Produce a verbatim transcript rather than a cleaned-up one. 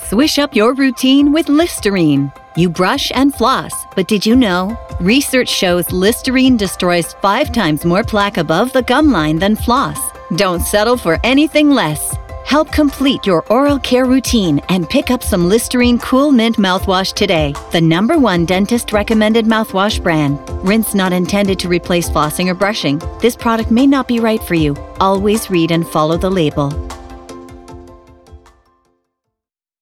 Swish up your routine with Listerine. You brush and floss, but did you know? Research shows Listerine destroys five times more plaque above the gum line than floss. Don't settle for anything less. Help complete your oral care routine and pick up some Listerine Cool Mint mouthwash today, the number one dentist-recommended mouthwash brand. Rinse not intended to replace flossing or brushing. This product may not be right for you. Always read and follow the label.